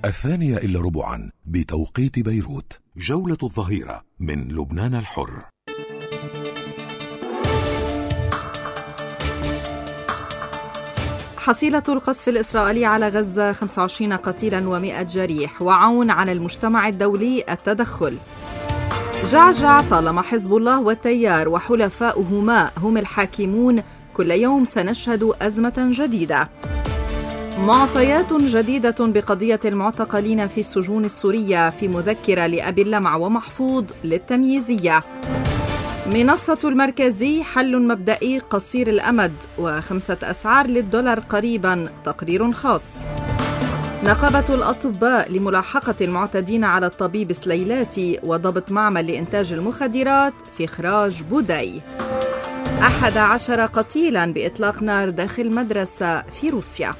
2:15 بتوقيت بيروت. جولة الظهيرة من لبنان الحر. حصيلة القصف الإسرائيلي على غزة 25 قتيلا و100 جريح، وعون على المجتمع الدولي التدخل. جعجع طالما حزب الله والتيار وحلفاؤهما هم الحاكمون، كل يوم سنشهد أزمة جديدة. معطيات جديدة بقضية المعتقلين في السجون السورية في مذكرة لأبي اللمع ومحفوظ للتمييزية. منصة المركزي حل مبدئي قصير الأمد، و5 أسعار للدولار قريبا، تقرير خاص. نقابة الأطباء لملاحقة المعتدين على الطبيب سليلاتي وضبط معمل لإنتاج المخدرات في إخراج بودي. 11 قتيلا بإطلاق نار داخل مدرسة في روسيا.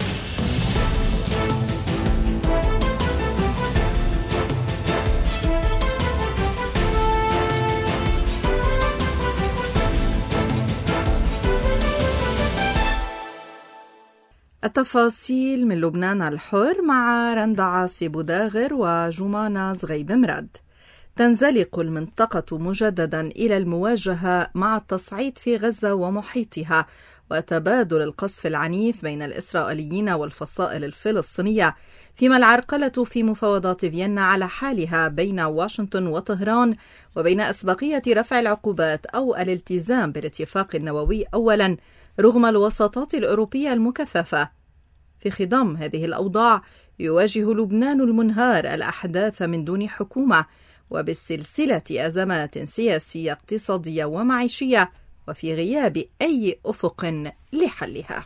التفاصيل من لبنان الحر مع رندا عاصي بوداغر وجمانة زغيب مراد. تنزلق المنطقة مجددا إلى المواجهة مع التصعيد في غزة ومحيطها وتبادل القصف العنيف بين الإسرائيليين والفصائل الفلسطينية، فيما العرقلة في مفاوضات فيينا على حالها بين واشنطن وطهران، وبين أسبقية رفع العقوبات أو الالتزام بالاتفاق النووي أولا رغم الوساطات الأوروبية المكثفة. في خضم هذه الأوضاع يواجه لبنان المنهار الأحداث من دون حكومة، وبالسلسلة أزمات سياسية اقتصادية ومعيشية، وفي غياب أي أفق لحلها.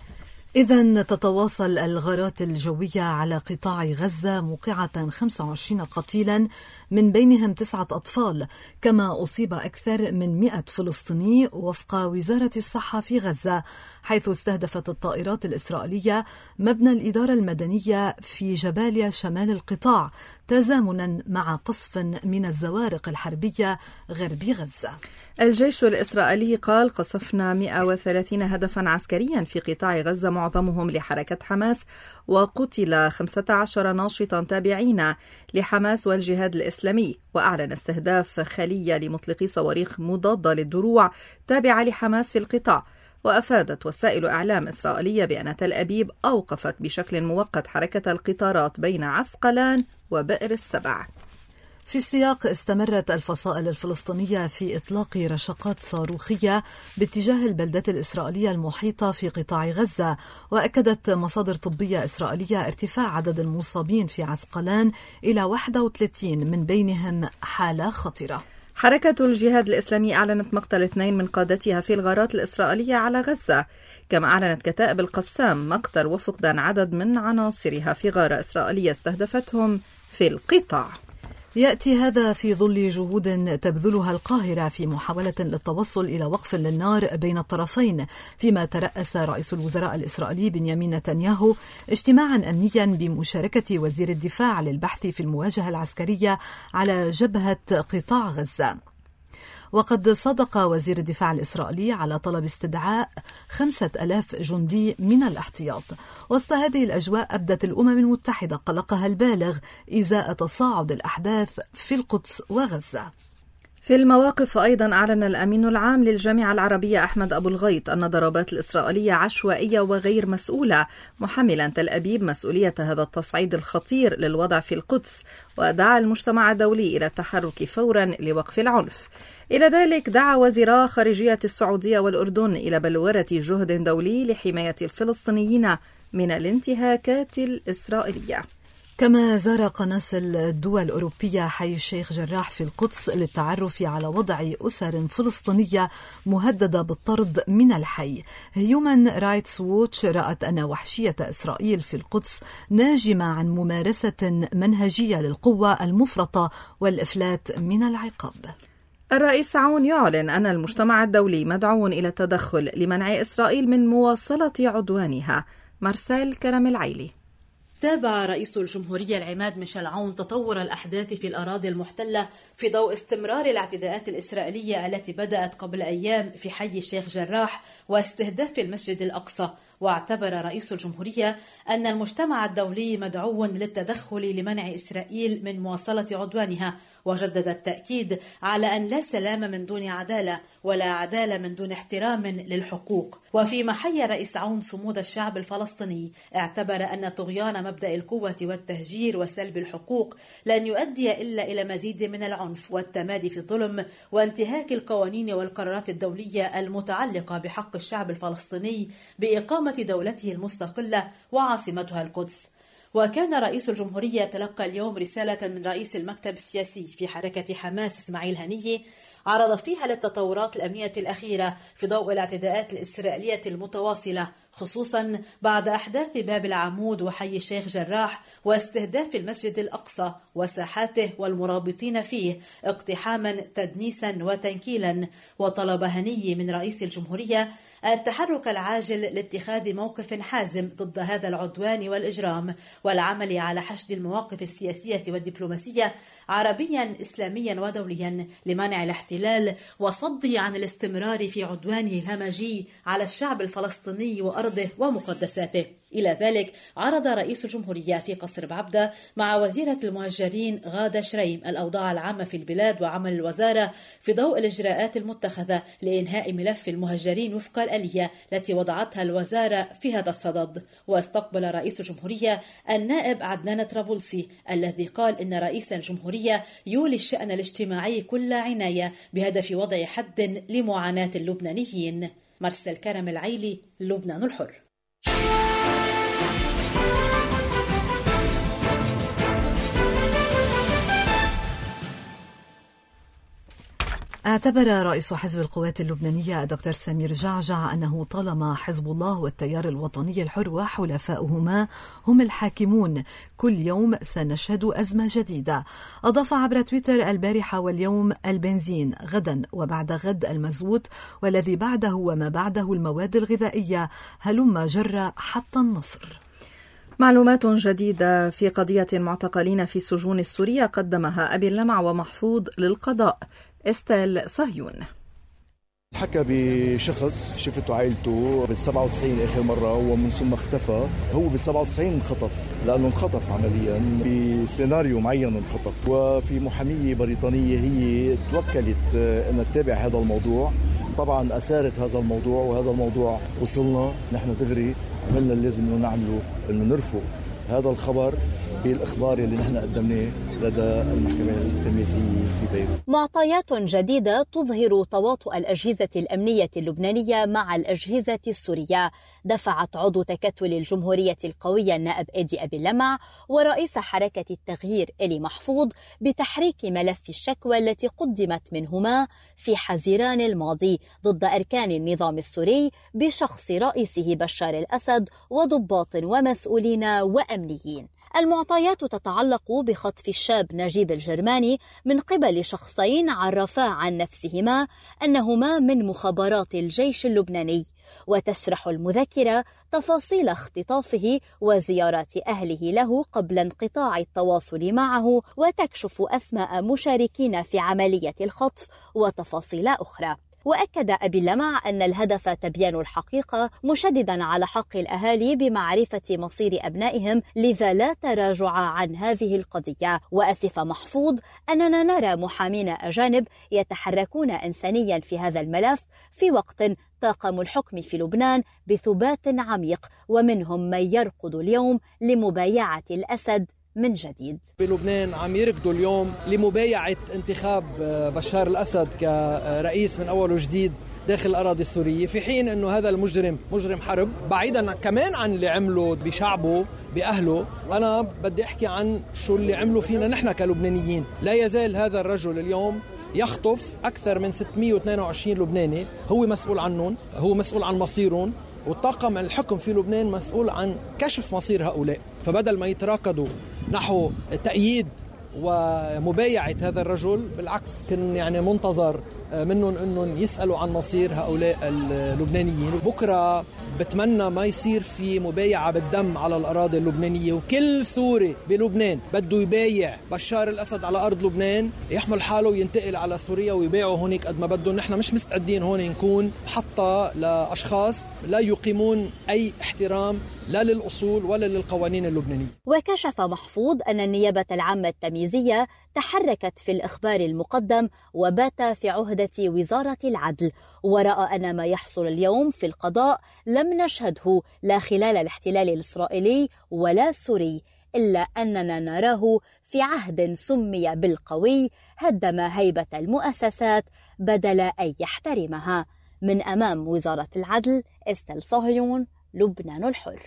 إذن تتواصل الغارات الجوية على قطاع غزة موقعة 25 قتيلا من بينهم 9 أطفال، كما أصيب أكثر من 100 فلسطيني وفق وزارة الصحة في غزة، حيث استهدفت الطائرات الإسرائيلية مبنى الإدارة المدنية في جباليا شمال القطاع، تزامنا مع قصف من الزوارق الحربية غربي غزة. الجيش الإسرائيلي قال قصفنا 130 هدفا عسكريا في قطاع غزة معظمهم لحركة حماس، وقتل 15 ناشطا تابعين لحماس والجهاد الإسلامي، وأعلن استهداف خلية لمطلقي صواريخ مضادة للدروع تابعة لحماس في القطاع. وأفادت وسائل إعلام إسرائيلية بأن تل أبيب أوقفت بشكل مؤقت حركة القطارات بين عسقلان وبئر السبع. في السياق استمرت الفصائل الفلسطينية في إطلاق رشقات صاروخية باتجاه البلدات الإسرائيلية المحيطة في قطاع غزة، وأكدت مصادر طبية إسرائيلية ارتفاع عدد المصابين في عسقلان إلى 31 من بينهم حالة خطرة. حركة الجهاد الإسلامي أعلنت مقتل 2 من قادتها في الغارات الإسرائيلية على غزة، كما أعلنت كتائب القسام مقتل وفقدان عدد من عناصرها في غارة إسرائيلية استهدفتهم في القطاع. يأتي هذا في ظل جهود تبذلها القاهرة في محاولة للتوصل إلى وقف للنار بين الطرفين، فيما ترأس رئيس الوزراء الإسرائيلي بنيامين نتنياهو اجتماعا أمنيا بمشاركة وزير الدفاع للبحث في المواجهة العسكرية على جبهة قطاع غزة. وقد صدق وزير الدفاع الإسرائيلي على طلب استدعاء 5000 جندي من الاحتياط. وسط هذه الأجواء أبدت الأمم المتحدة قلقها البالغ إزاء تصاعد الأحداث في القدس وغزة. في المواقف أيضا أعلن الأمين العام للجامعة العربية أحمد أبو الغيط أن الضربات الإسرائيلية عشوائية وغير مسؤولة، محملا تل أبيب مسؤولية هذا التصعيد الخطير للوضع في القدس، ودعا المجتمع الدولي إلى التحرك فورا لوقف العنف. إلى ذلك دعا وزيرا خارجية السعودية والأردن إلى بلورة جهد دولي لحماية الفلسطينيين من الانتهاكات الإسرائيلية. كما زار قناصل الدول الأوروبية حي الشيخ جراح في القدس للتعرف على وضع أسر فلسطينية مهددة بالطرد من الحي. هيومن رايتس ووتش رأت أن وحشية إسرائيل في القدس ناجمة عن ممارسة منهجية للقوة المفرطة والإفلات من العقاب. الرئيس عون يعلن أن المجتمع الدولي مدعو إلى التدخل لمنع إسرائيل من مواصلة عدوانها. مارسيل كرم العيلي. تابع رئيس الجمهورية العماد ميشيل عون تطور الأحداث في الأراضي المحتلة في ضوء استمرار الاعتداءات الإسرائيلية التي بدأت قبل أيام في حي الشيخ جراح واستهداف المسجد الأقصى، واعتبر رئيس الجمهورية أن المجتمع الدولي مدعو للتدخل لمنع إسرائيل من مواصلة عدوانها، وجدد التأكيد على أن لا سلام من دون عدالة ولا عدالة من دون احترام للحقوق. وفيما حيّ رئيس عون صمود الشعب الفلسطيني، اعتبر أن طغيان مبدأ القوة والتهجير وسلب الحقوق لن يؤدي إلا إلى مزيد من العنف والتمادي في الظلم وانتهاك القوانين والقرارات الدولية المتعلقة بحق الشعب الفلسطيني بإقامة دولته المستقلة وعاصمتها القدس. وكان رئيس الجمهورية تلقى اليوم رسالة من رئيس المكتب السياسي في حركة حماس إسماعيل هنية، عرض فيها للتطورات الأمنية الأخيرة في ضوء الاعتداءات الإسرائيلية المتواصلة، خصوصا بعد أحداث باب العمود وحي الشيخ جراح واستهداف المسجد الأقصى وساحاته والمرابطين فيه اقتحاما تدنيسا وتنكيلا. وطلب هني من رئيس الجمهورية التحرك العاجل لاتخاذ موقف حازم ضد هذا العدوان والإجرام، والعمل على حشد المواقف السياسية والدبلوماسية عربيا إسلاميا ودوليا لمنع الاحتلال وصده عن الاستمرار في عدوانه الهمجي على الشعب الفلسطيني وأرضه ومقدساته. إلى ذلك عرض رئيس الجمهورية في قصر بعبدة مع وزيرة المهجرين غادة شريم الأوضاع العامة في البلاد وعمل الوزارة في ضوء الإجراءات المتخذة لإنهاء ملف المهجرين وفق الآلية التي وضعتها الوزارة في هذا الصدد. واستقبل رئيس الجمهورية النائب عدنان طرابلسي الذي قال إن رئيس الجمهورية يولي الشأن الاجتماعي كل عناية بهدف وضع حد لمعاناة اللبنانيين. مرسل كرم العيلي، لبنان الحر. اعتبر رئيس حزب القوات اللبنانية الدكتور سمير جعجع أنه طالما حزب الله والتيار الوطني الحر وحلفاؤهما هم الحاكمون، كل يوم سنشهد أزمة جديدة. أضاف عبر تويتر البارحة واليوم البنزين، غدا وبعد غد المازوت، والذي بعده وما بعده المواد الغذائية، هلم جرى حتى النصر. معلومات جديدة في قضية المعتقلين في السجون السورية قدمها أبي اللمع ومحفوظ للقضاء. استيل صهيون حكى بشخص شفته عائلته بال97 آخر مرة، ومن ثم اختفى. هو بال97 انخطف، لأنه انخطف عمليا بسيناريو معين انخطف. وفي محامية بريطانية هي توكلت أن تتابع هذا الموضوع، طبعا أثارت هذا الموضوع، وهذا الموضوع وصلنا نحن دغري عملنا اللازم انه نعمله، انه نرفق هذا الخبر بالإخبار اللي نحن قدمناه لدى المحكمة التمييزية في بيروت. معطيات جديدة تظهر تواطؤ الأجهزة الأمنية اللبنانية مع الأجهزة السورية دفعت عضو تكتل الجمهورية القوية النائب إيدي أبي اللمع ورئيس حركة التغيير إلي محفوظ بتحريك ملف الشكوى التي قدمت منهما في حزيران الماضي ضد أركان النظام السوري بشخص رئيسه بشار الأسد وضباط ومسؤولين وأمنيين. المعطيات تتعلق بخطف الشاب نجيب الجرماني من قبل شخصين عرفا عن نفسهما أنهما من مخابرات الجيش اللبناني، وتشرح المذكرة تفاصيل اختطافه وزيارات أهله له قبل انقطاع التواصل معه، وتكشف أسماء مشاركين في عملية الخطف وتفاصيل أخرى. وأكد أبي اللمع أن الهدف تبيان الحقيقة، مشددا على حق الأهالي بمعرفة مصير أبنائهم، لذا لا تراجع عن هذه القضية. وأسف محفوظ أننا نرى محامين أجانب يتحركون إنسانيا في هذا الملف في وقت طاقم الحكم في لبنان بثبات عميق، ومنهم من يركض اليوم لمبايعة الأسد من جديد. بلبنان عم يركضوا اليوم لمبايعة انتخاب بشار الأسد كرئيس من أول وجديد داخل الأراضي السورية، في حين أنه هذا المجرم مجرم حرب، بعيدا كمان عن اللي عمله بشعبه بأهله. أنا بدي أحكي عن شو اللي عمله فينا نحن كلبنانيين. لا يزال هذا الرجل اليوم يخطف أكثر من 622 لبناني، هو مسؤول عنهم، هو مسؤول عن مصيرهم، والطاقم الحكم في لبنان مسؤول عن كشف مصير هؤلاء. فبدل ما يتراكضوا نحو تأييد ومبايعة هذا الرجل، بالعكس كان يعني منتظر منهم أنهم يسألوا عن مصير هؤلاء اللبنانيين. بكرة بتمنى ما يصير في مبايعة بالدم على الأراضي اللبنانية، وكل سوري بلبنان بده يبايع بشار الأسد على أرض لبنان يحمل حاله وينتقل على سوريا ويباعوا هونيك قد ما بدهم. نحن مش مستعدين هون نكون محطة لأشخاص لا يقيمون أي احترام لا للأصول ولا للقوانين اللبنانية. وكشف محفوظ أن النيابة العامة التمييزية تحركت في الإخبار المقدم وبات في عهدة وزارة العدل، ورأى أن ما يحصل اليوم في القضاء لم نشهده لا خلال الاحتلال الإسرائيلي ولا السوري، إلا أننا نراه في عهد سمي بالقوي هدم هيبة المؤسسات بدل أن يحترمها. من أمام وزارة العدل، استيل صهيون، لبنان الحر.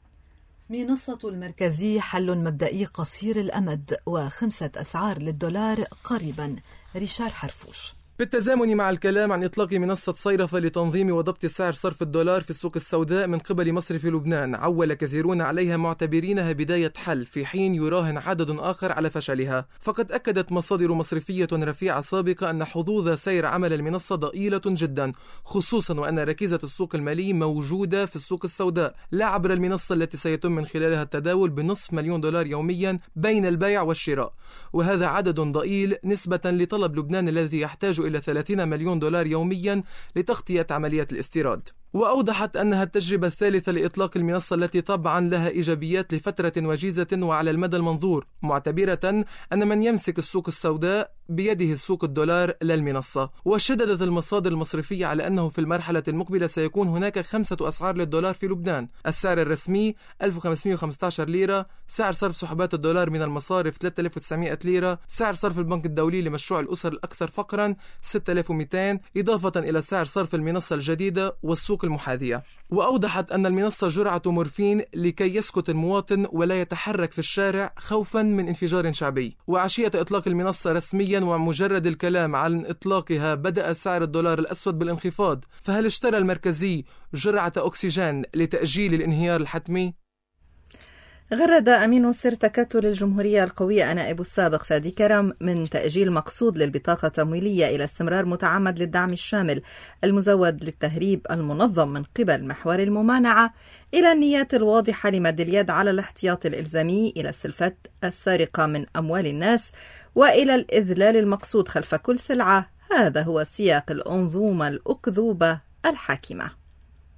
منصة المركزي حل مبدئي قصير الأمد و5 أسعار للدولار قريبا. ريشار حرفوش. بالتزامن مع الكلام عن إطلاق منصة صيرفة لتنظيم وضبط سعر صرف الدولار في السوق السوداء من قبل مصرف لبنان، عول كثيرون عليها معتبرينها بداية حل، في حين يراهن عدد آخر على فشلها. فقد أكدت مصادر مصرفية رفيعة سابقة أن حظوظ سير عمل المنصة ضئيلة جدا، خصوصا وأن ركيزة السوق المالي موجودة في السوق السوداء لا عبر المنصة التي سيتم من خلالها التداول بنصف مليون دولار يوميا بين البيع والشراء، وهذا عدد ضئيل نسبة لطلب لبنان الذي يحتاج إلى 30 مليون دولار يوميا لتغطية عمليات الاستيراد. وأوضحت أنها التجربة الثالثة لإطلاق المنصة التي طبعا لها إيجابيات لفترة وجيزة وعلى المدى المنظور، معتبرة أن من يمسك السوق السوداء بيده سوق الدولار لا المنصة. وشددت المصادر المصرفية على أنه في المرحلة المقبلة سيكون هناك 5 أسعار للدولار في لبنان: السعر الرسمي 1515 ليرة، سعر صرف سحبات الدولار من المصارف 3900 ليرة، سعر صرف البنك الدولي لمشروع الأسر الأكثر فقرا 6200، إضافة إلى سعر صرف المنصة الجديدة والسوق المحاذية. وأوضحت أن المنصة جرعة مورفين لكي يسكت المواطن ولا يتحرك في الشارع خوفا من انفجار شعبي. وعشية إطلاق المنصة رسميا ومجرد الكلام عن إطلاقها بدأ سعر الدولار الأسود بالانخفاض، فهل اشترى المركزي جرعة أكسجين لتأجيل الانهيار الحتمي؟ غرد أمين سر تكتل الجمهورية القوية نائب السابق فادي كرم من تأجيل مقصود للبطاقة التمويلية إلى استمرار متعمد للدعم الشامل المزود للتهريب المنظم من قبل محور الممانعة، إلى النيات الواضحة لمد اليد على الاحتياط الإلزامي، إلى السلفات السارقة من أموال الناس، وإلى الإذلال المقصود خلف كل سلعة. هذا هو سياق الأنظومة الأكذوبة الحاكمة.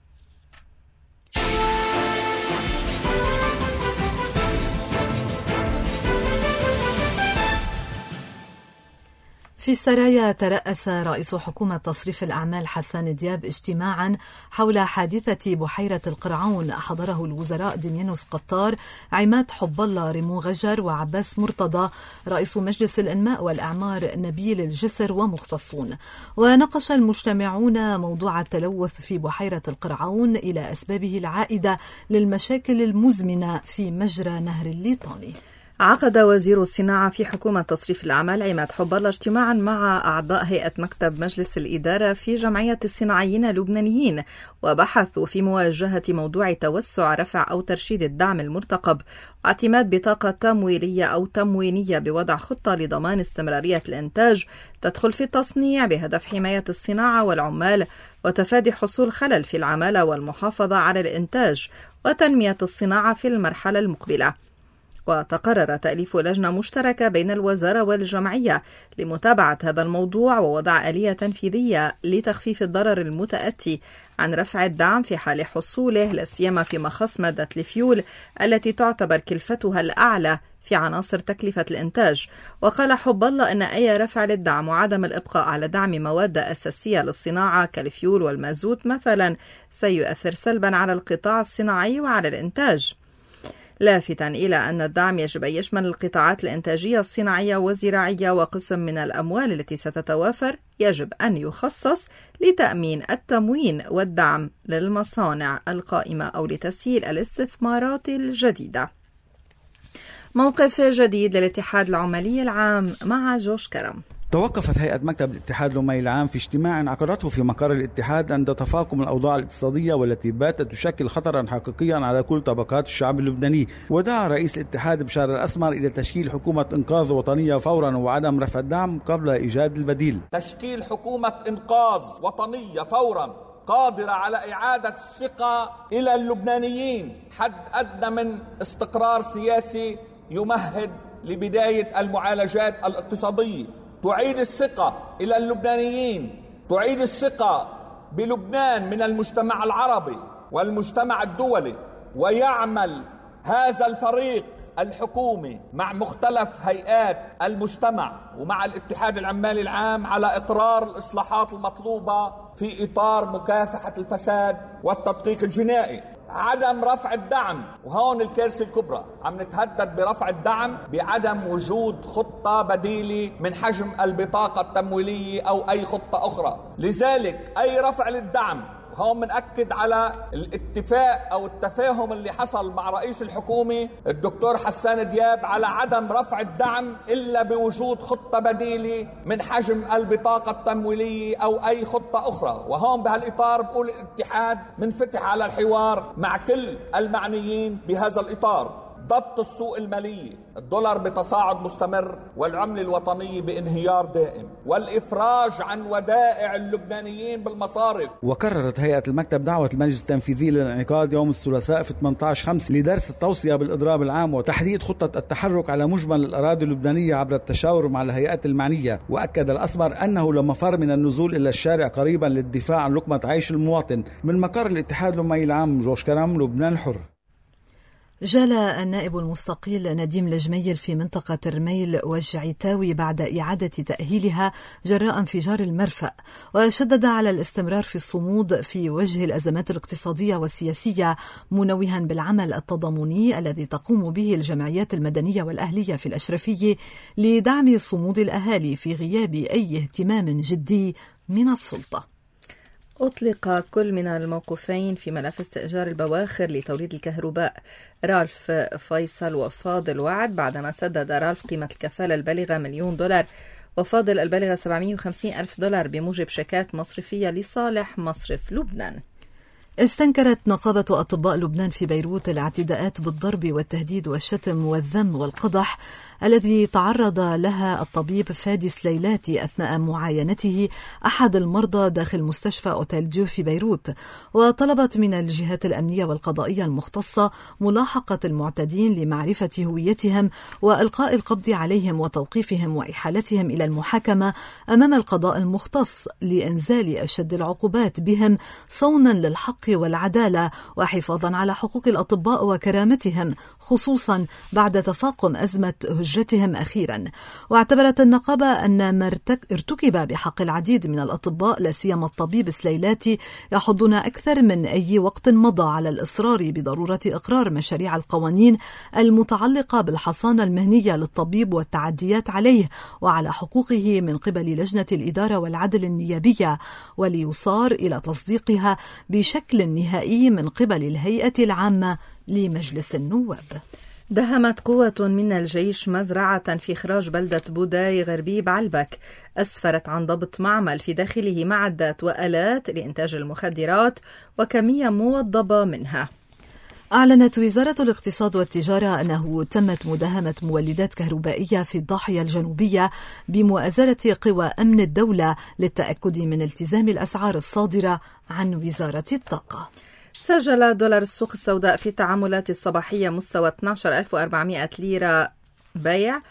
في السرايا، ترأس رئيس حكومة تصريف الأعمال حسان دياب اجتماعا حول حادثة بحيرة القرعون حضره الوزراء ديميانوس قطار، عماد حب الله ريمو غجر، وعباس مرتضى رئيس مجلس الإنماء والأعمار نبيل الجسر ومختصون. وناقش المجتمعون موضوع التلوث في بحيرة القرعون إلى أسبابه العائدة للمشاكل المزمنة في مجرى نهر الليطاني. عقد وزير الصناعة في حكومة تصريف الأعمال عماد حب الله اجتماعا مع أعضاء هيئة مكتب مجلس الإدارة في جمعية الصناعيين اللبنانيين، وبحثوا في مواجهة موضوع توسع رفع أو ترشيد الدعم المرتقب، واعتماد بطاقة تمويلية أو تموينية بوضع خطة لضمان استمرارية الإنتاج تدخل في التصنيع بهدف حماية الصناعة والعمال وتفادي حصول خلل في العمالة والمحافظة على الإنتاج وتنمية الصناعة في المرحلة المقبلة. وتقرر تأليف لجنة مشتركة بين الوزارة والجمعية لمتابعة هذا الموضوع ووضع آلية تنفيذية لتخفيف الضرر المتأتي عن رفع الدعم في حال حصوله، لا سيما في مخص مادة الفيول التي تعتبر كلفتها الأعلى في عناصر تكلفة الإنتاج. وقال حب الله أن أي رفع للدعم وعدم الإبقاء على دعم مواد أساسية للصناعة كالفيول والمازوت مثلا سيؤثر سلبا على القطاع الصناعي وعلى الإنتاج، لافتا إلى أن الدعم يجب أن يشمل القطاعات الإنتاجية الصناعية والزراعية، وقسم من الأموال التي ستتوافر يجب أن يخصص لتأمين التموين والدعم للمصانع القائمة أو لتسهيل الاستثمارات الجديدة. موقف جديد للاتحاد العمالي العام مع جوش كرم. توقفت هيئة مكتب الاتحاد اللبناني العام في اجتماع عقدته في مقر الاتحاد عند تفاقم الأوضاع الاقتصادية والتي باتت تشكل خطرا حقيقيا على كل طبقات الشعب اللبناني. ودعا رئيس الاتحاد بشار الأسمر إلى تشكيل حكومة إنقاذ وطنية فورا وعدم رفع الدعم قبل إيجاد البديل. تشكيل حكومة إنقاذ وطنية فورا قادرة على إعادة الثقة إلى اللبنانيين، حد أدنى من استقرار سياسي يمهد لبداية المعالجات الاقتصادية، تعيد الثقة إلى اللبنانيين، تعيد الثقة بلبنان من المجتمع العربي والمجتمع الدولي. ويعمل هذا الفريق الحكومي مع مختلف هيئات المجتمع ومع الاتحاد العمالي العام على إقرار الإصلاحات المطلوبة في إطار مكافحة الفساد والتدقيق الجنائي. عدم رفع الدعم، وهون الكارثة الكبرى، عم نتهدد برفع الدعم بعدم وجود خطة بديلة من حجم البطاقة التمويلية أو أي خطة أخرى. لذلك أي رفع للدعم، هون منأكد على الاتفاق أو التفاهم اللي حصل مع رئيس الحكومة الدكتور حسان دياب على عدم رفع الدعم إلا بوجود خطة بديلة من حجم البطاقة التمويلية أو أي خطة أخرى. وهون بهالإطار بقول الاتحاد منفتح على الحوار مع كل المعنيين بهذا الإطار. ضبط السوق المالية، الدولار بتصاعد مستمر والعملة الوطنية بانهيار دائم، والإفراج عن ودائع اللبنانيين بالمصارف. وكررت هيئة المكتب دعوة المجلس التنفيذي للانعقاد يوم الثلاثاء في 18/5 لدرس التوصية بالإضراب العام وتحديد خطة التحرك على مجمل الأراضي اللبنانية عبر التشاور مع الهيئات المعنية. وأكد الأسمر أنه لمفر من النزول إلى الشارع قريبا للدفاع عن لقمة عيش المواطن. من مقر الاتحاد اللبناني العام، جورج كرم، لبنان الحر. جال النائب المستقيل نديم الجميل في منطقة رميل والجعيتاوي بعد إعادة تأهيلها جراء انفجار المرفأ، وشدد على الاستمرار في الصمود في وجه الأزمات الاقتصادية والسياسية، منوها بالعمل التضامني الذي تقوم به الجمعيات المدنية والأهلية في الأشرفية لدعم صمود الأهالي في غياب أي اهتمام جدي من السلطة. أطلق كل من الموقوفين في ملف استئجار البواخر لتوليد الكهرباء رالف فيصل وفاضل وعد بعدما سدد رالف قيمة الكفالة البالغة $1,000,000 وفاضل البالغة $750,000 بموجب شيكات مصرفية لصالح مصرف لبنان. استنكرت نقابة أطباء لبنان في بيروت الاعتداءات بالضرب والتهديد والشتم والذم والقدح الذي تعرض لها الطبيب فادي سليلاتي أثناء معاينته أحد المرضى داخل مستشفى أوتيل ديو في بيروت، وطلبت من الجهات الأمنية والقضائية المختصة ملاحقة المعتدين لمعرفة هويتهم وإلقاء القبض عليهم وتوقيفهم وإحالتهم إلى المحاكمة أمام القضاء المختص لإنزال أشد العقوبات بهم صونا للحق والعدالة وحفاظا على حقوق الأطباء وكرامتهم، خصوصا بعد تفاقم أزمة هجرتهم أخيرا. واعتبرت النقابة أن ما ارتكب بحق العديد من الأطباء لا سيما الطبيب سليلاتي يحضنا أكثر من أي وقت مضى على الإصرار بضرورة إقرار مشاريع القوانين المتعلقة بالحصانة المهنية للطبيب والتعديات عليه وعلى حقوقه من قبل لجنة الإدارة والعدل النيابية، وليصار إلى تصديقها بشكل نهائي من قبل الهيئة العامة لمجلس النواب. دهمت قوة من الجيش مزرعة في إخراج بلدة بوداي غربي بعلبك، أسفرت عن ضبط معمل في داخله معدات وآلات لإنتاج المخدرات وكمية موضبة منها. أعلنت وزارة الاقتصاد والتجارة أنه تمت مداهمة مولدات كهربائية في الضاحية الجنوبية بمؤازرة قوى أمن الدولة للتأكد من التزام الأسعار الصادرة عن وزارة الطاقة. سجل دولار السوق السوداء في التعاملات الصباحية مستوى 12,400 ليرة بيع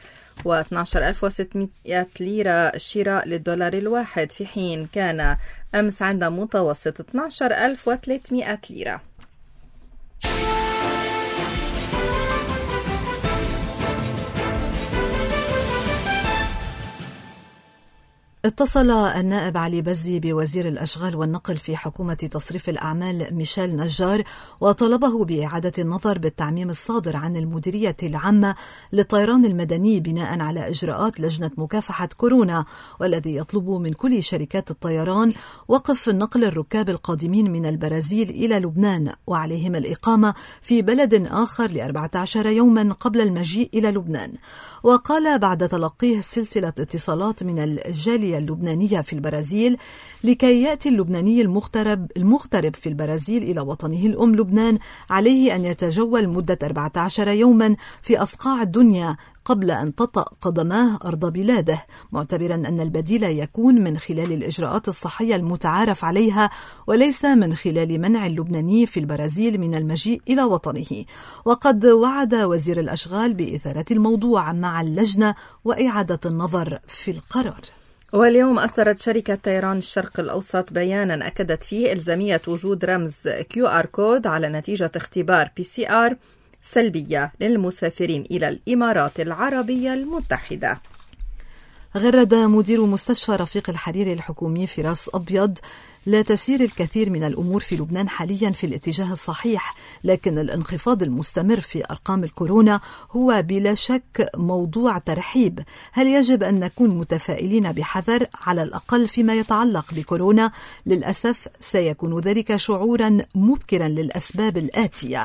و12,600 ليرة شراء للدولار الواحد، في حين كان أمس عند متوسط 12,300 ليرة. اتصل النائب علي بزي بوزير الأشغال والنقل في حكومة تصريف الأعمال ميشيل نجار وطلبه بإعادة النظر بالتعميم الصادر عن المديرية العامة للطيران المدني بناء على إجراءات لجنة مكافحة كورونا، والذي يطلب من كل شركات الطيران وقف نقل الركاب القادمين من البرازيل إلى لبنان وعليهم الإقامة في بلد آخر ل14 يوما قبل المجيء إلى لبنان. وقال بعد تلقيه سلسلة اتصالات من الجالية اللبنانية في البرازيل لكي يأتي اللبناني المغترب في البرازيل إلى وطنه الأم لبنان عليه أن يتجول مدة 14 يوما في أصقاع الدنيا قبل أن تطأ قدماه أرض بلاده، معتبرا أن البديل يكون من خلال الإجراءات الصحية المتعارف عليها وليس من خلال منع اللبناني في البرازيل من المجيء إلى وطنه. وقد وعد وزير الأشغال بإثارة الموضوع مع اللجنة وإعادة النظر في القرار. واليوم أصدرت شركة طيران الشرق الأوسط بيانا أكدت فيه إلزامية وجود رمز QR كود على نتيجة اختبار PCR سلبية للمسافرين إلى الإمارات العربية المتحدة. غرد مدير مستشفى رفيق الحريري الحكومي في راس أبيض: لا تسير الكثير من الأمور في لبنان حاليا في الاتجاه الصحيح، لكن الانخفاض المستمر في أرقام الكورونا هو بلا شك موضوع ترحيب. هل يجب أن نكون متفائلين بحذر على الأقل فيما يتعلق بكورونا؟ للأسف سيكون ذلك شعورا مبكرا للأسباب الآتية.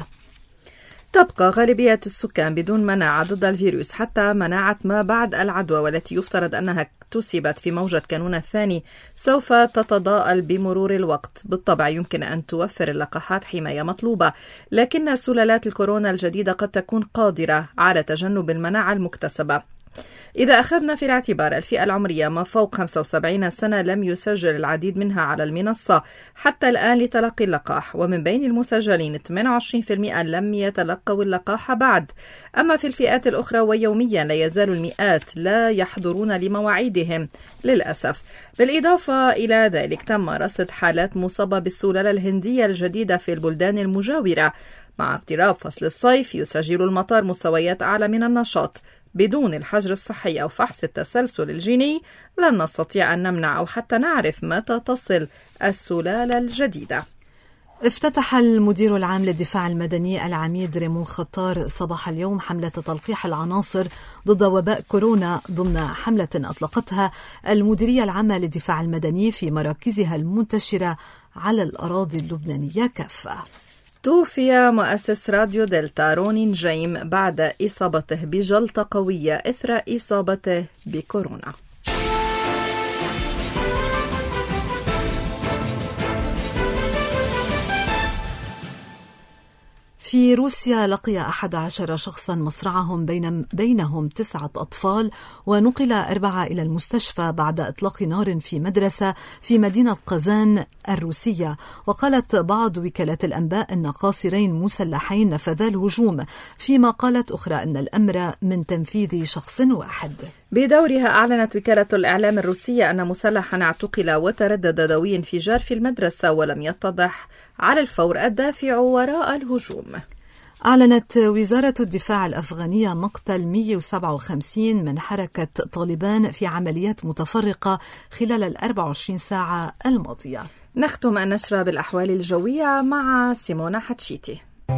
تبقى غالبية السكان بدون مناعة ضد الفيروس حتى مناعة ما بعد العدوى، والتي يفترض أنها اكتسبت في موجة كانون الثاني سوف تتضاءل بمرور الوقت. بالطبع يمكن أن توفر اللقاحات حماية مطلوبة، لكن سلالات الكورونا الجديدة قد تكون قادرة على تجنب المناعة المكتسبة. إذا أخذنا في الاعتبار الفئة العمرية ما فوق 75 سنة، لم يسجل العديد منها على المنصة حتى الآن لتلقي اللقاح، ومن بين المسجلين 28% لم يتلقوا اللقاح بعد. أما في الفئات الأخرى ويوميا لا يزال المئات لا يحضرون لمواعيدهم للأسف. بالإضافة إلى ذلك تم رصد حالات مصابة بالسلالة الهندية الجديدة في البلدان المجاورة. مع اقتراب فصل الصيف يسجل المطار مستويات أعلى من النشاط. بدون الحجر الصحي أو فحص التسلسل الجيني لن نستطيع أن نمنع أو حتى نعرف متى تصل السلالة الجديدة. افتتح المدير العام للدفاع المدني العميد ريمون خطار صباح اليوم حملة تلقيح العناصر ضد وباء كورونا ضمن حملة أطلقتها المديرية العامة للدفاع المدني في مراكزها المنتشرة على الأراضي اللبنانية كافة. توفي مؤسس راديو دلتا روني نجيم بعد إصابته بجلطة قوية إثر إصابته بكورونا. في روسيا لقي 11 شخصا مصرعهم بينهم 9 أطفال، ونقل 4 إلى المستشفى بعد إطلاق نار في مدرسة في مدينة قازان الروسية. وقالت بعض وكالات الأنباء أن قاصرين مسلحين نفذا الهجوم، فيما قالت أخرى أن الأمر من تنفيذ شخص واحد. بدورها أعلنت وكالة الإعلام الروسية أن مسلحا اعتقل وتردد دوي انفجار في المدرسة، ولم يتضح على الفور الدافع وراء الهجوم. أعلنت وزارة الدفاع الأفغانية مقتل 157 من حركة طالبان في عمليات متفرقة خلال 24 ساعة الماضية. نختم النشرة بالأحوال الجوية مع سيمونا حتشيتي.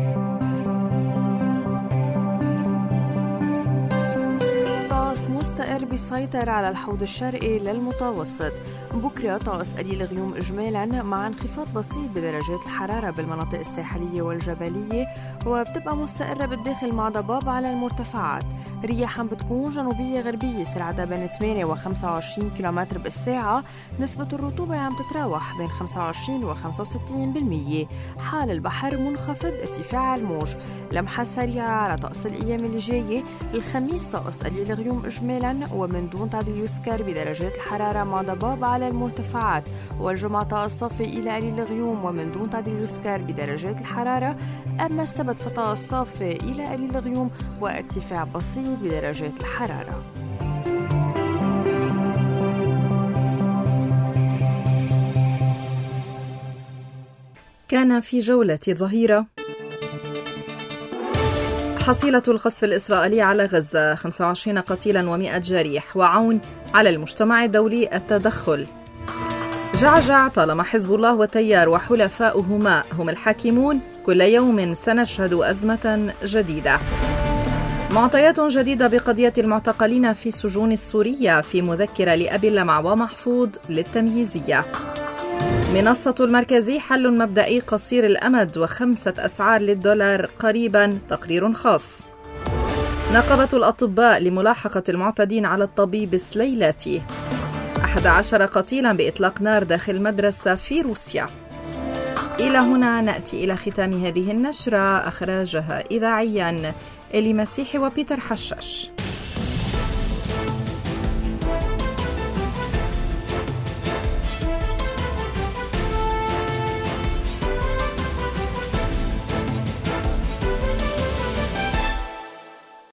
مستقر بيسيطر على الحوض الشرقي للمتوسط. بكرة طقس قليل غيوم إجمالا مع انخفاض بسيط بدرجات الحرارة بالمناطق الساحلية والجبلية، وبتبقى مستقرة بالداخل مع ضباب على المرتفعات. رياح بتكون جنوبية غربية سرعتها بين 8 و 25 كم بالساعة. نسبة الرطوبة عم تتراوح بين 25 و 65%. حال البحر منخفض ارتفاع الموج. لمحة سريعة على طقس الأيام اللي جاية. الخميس طقس قليل غيوم إجمالا ومن دون تعديل يسكر بدرجات الحرارة مع ضباب على المرتفعات. والجمعة طقس صافي إلى قليل غيوم ومن دون تعديل يسكر بدرجات الحرارة. أما السبت فطقس صافي إلى قليل غيوم وارتفاع بسيط بدرجات الحرارة. كان في جولة ظهيرة حصيلة القصف الإسرائيلي على غزة 25 قتيلا و100 جريح، وعون على المجتمع الدولي التدخل. جعجع طالما حزب الله والتيار وحلفاؤهما هم الحاكمون، كل يوم سنشهد أزمة جديدة. معطيات جديدة بقضية المعتقلين في السجون السورية في مذكرة لأبي اللمع ومحفوظ للتمييزية. منصة المركزي حل مبدئي قصير الأمد و5 أسعار للدولار قريبا، تقرير خاص. نقابة الأطباء لملاحقة المعتدين على الطبيب السليلاتي. 11 قتيلا بإطلاق نار داخل مدرسة في روسيا. إلى هنا نأتي إلى ختام هذه النشرة، أخرجها إذاعيا إلي مسيحي وبيتر حشاش.